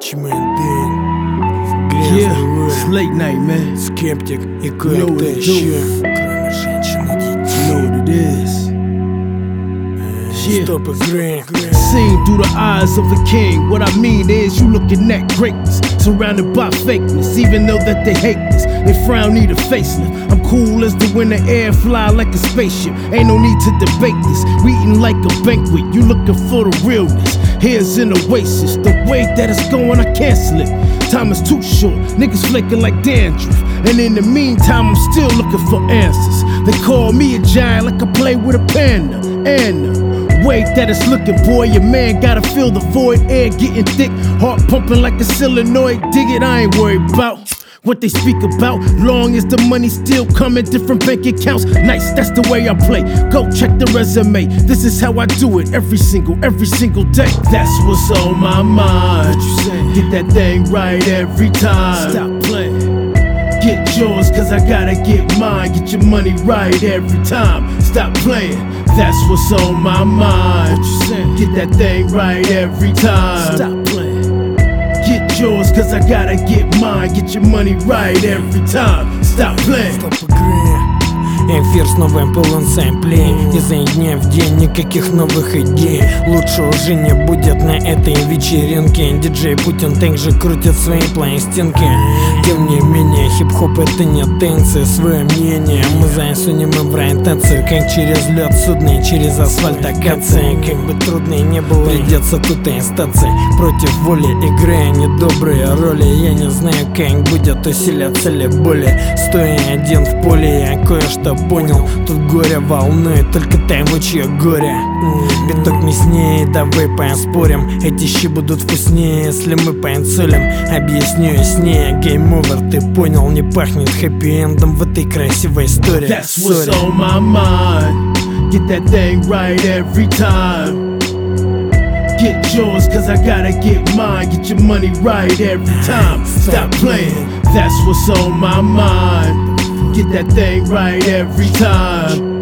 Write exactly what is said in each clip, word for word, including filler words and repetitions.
Yeah, it's late night, man. Скептик и You know what кое-кто it еще. do. Кроме женщин и You детей. know what it is. Yeah. Стоп и Грэм. Seen through the eyes of a king. What I mean is you looking at greatness, surrounded by fakeness. Even though that they hate this, they frown, need a facelift. I'm cool as the wind, the air fly like a spaceship. Ain't no need to debate this. We eating like a banquet. You looking for the realness. Here's an oasis. The way that it's going, I can't slip. Time is too short. Niggas flaking like dandruff. And in the meantime, I'm still looking for answers. They call me a giant like I play with a panda. And the way that it's looking, boy, your man gotta feel the void. Air getting thick, heart pumping like a solenoid. Dig it, I ain't worried about what they speak about, long as the money still coming, different bank accounts. Nice, that's the way I play. Go check the resume. This is how I do it every single, every single day. That's what's on my mind. Get that thing right every time. Stop playing. Get yours, cause I gotta get mine. Get your money right every time. Stop playing. That's what's on my mind. Get that thing right every time. Stop playing. Get yours, cause I gotta get mine. Get your money right every time. Stop playing. Стоп и Грэм. Эфир с новым полон сэмплей. Изо дня в день никаких новых идей. Лучше уже не будет на этой вечеринке. Диджей Путин также крутит свои пластинки. Тем не менее, хип-хоп это не танцы. Свое мнение мы засунем им в ориентацию. Как через лед судный, через асфальт акация. Как бы трудно не было, придется тут и остаться. Против воли, играя недобрые роли. Я не знаю, как будет усиляться ли боли. Стоя один в поле, я кое-что понял. Тут горе волнует только того, чье горе. Биток мяснее, давай поспорим. Эти щи будут вкуснее, если мы поинсулим. Объясню яснее, game over, ты понял. Не пахнет хэппи-эндом в этой красивой истории. That's what's on my mind. Get that thing right every time. Get yours, cause I gotta get mine. Get your money right every time. Stop playing. That's what's on my mind. Get that thing right every time.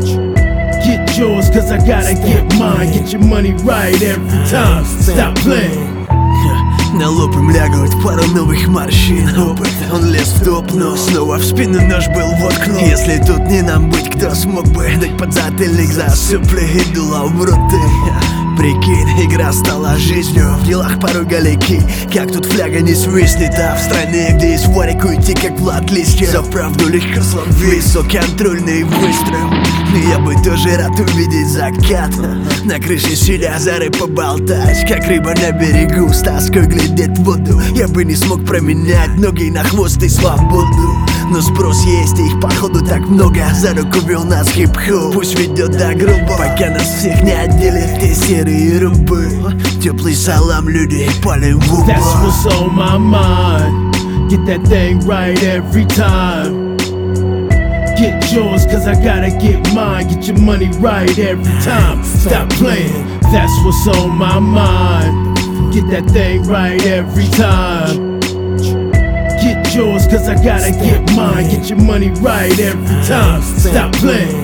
Get yours, cause I gotta get mine. Get your money right every time. Stop playing. На лоб им лягают пару новых морщин. Опыт, он лез в топ, но снова в спину нож был воткнут. Если тут не нам быть, кто смог бы дать подзатыльник за сопли и дуло в роты? Прикинь, игра стала жизнью, в делах порой галяки. Как тут фляга не свистнет, а в стране, где есть варик, уйти как в лат-листе. За правду легко словить, высококонтрольный выстрел. Я бы тоже рад увидеть закат. На крыше сидя за рыб поболтать, как рыба на берегу с тоской глядит в воду. Я бы не смог променять ноги на хвост и свободу. Но спрос есть, и их походу так много. За руку вел нас хип-хоп, пусть ведет до гроба, пока нас всех не отделят те серые рубы. Теплый салам, людей палим в угол. That's what's on my mind. Get that thing right every time. Get yours, cause I gotta get mine. Get your money right every time. Stop playing. That's what's on my mind. Get that thing right every time. Get yours, cause I gotta get mine. Get your money right every time. Stop playing.